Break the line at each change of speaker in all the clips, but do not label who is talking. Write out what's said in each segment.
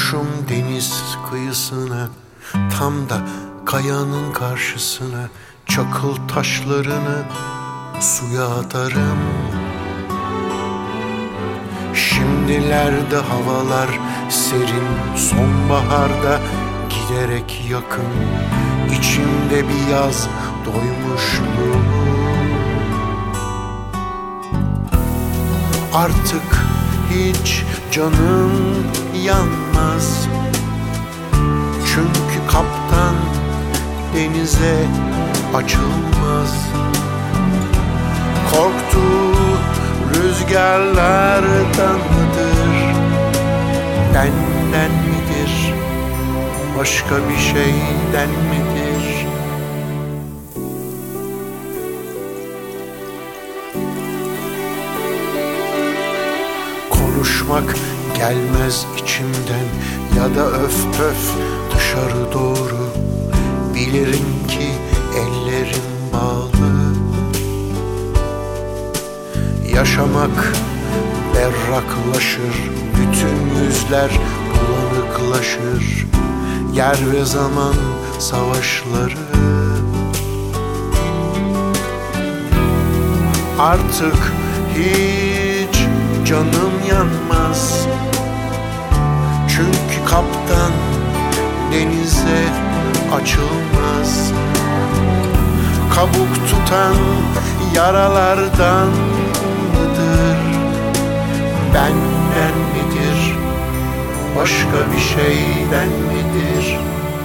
Oturmuşum deniz kıyısına, tam da kayanın karşısına, çakıl taşlarını suya atarım. Şimdilerde havalar serin, sonbaharda giderek yakın. İçimde bir yaz doymuşluğum. Artık hiç canım yanmaz, çünkü kaptan denize açılmaz. Korktuğu rüzgarlardan mıdır, benden midir, başka bir şeyden midir? Konuşmak gelmez içimden, ya da öf pöf dışarı doğru. Bilirim ki ellerim bağlı. Yaşamak berraklaşır, bütün yüzler bulanıklaşır. Yer ve zaman savaşları. Artık hiç canım yanmaz, çünkü kaptan denize açılmaz. Kabuk tutan yaralardan mıdır, benden midir, başka bir şeyden midir?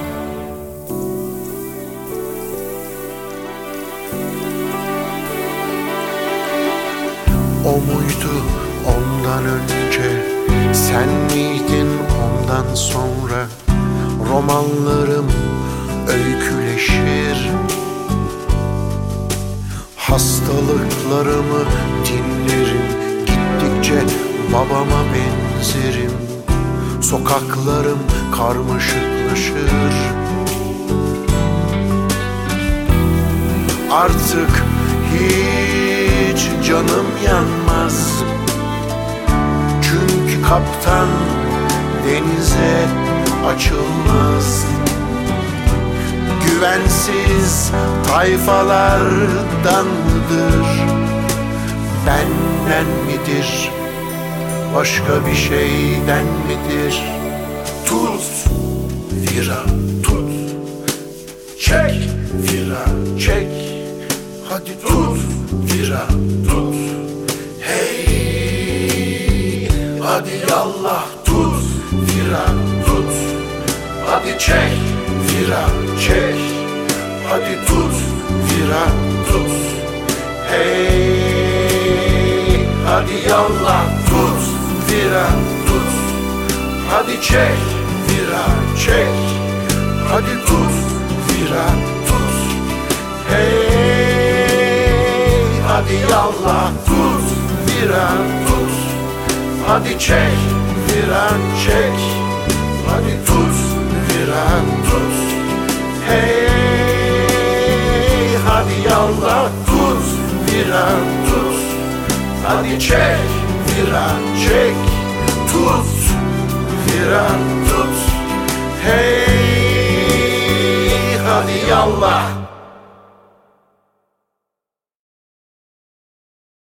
O muydu ondan önce, sen miydin ondan sonra? Romanlarım öyküleşir, hastalıklarımı dinlerim. Gittikçe babama benzerim, sokaklarım karmaşıklaşır. Artık hiç canım yanmaz, çünkü kaptan denize açılmaz. Güvensiz tayfalardan mıdır, benden midir, başka bir şeyden midir? Tut vira tut, çek vira çek, hadi tut vira tut. Hey, hadi yallah tut vira tut, hadi çek vira çek, hadi tut vira tut. Hey, hadi yallah tut vira tut, hadi çek vira çek, hadi tut vira tut. Hey, hadi yallah tut vira tut, hadi çek vira çek, hadi tut vira tut. Hey, hadi yallah tut vira tut, hadi çek vira çek, tut vira tut. Hey, hadi yallah.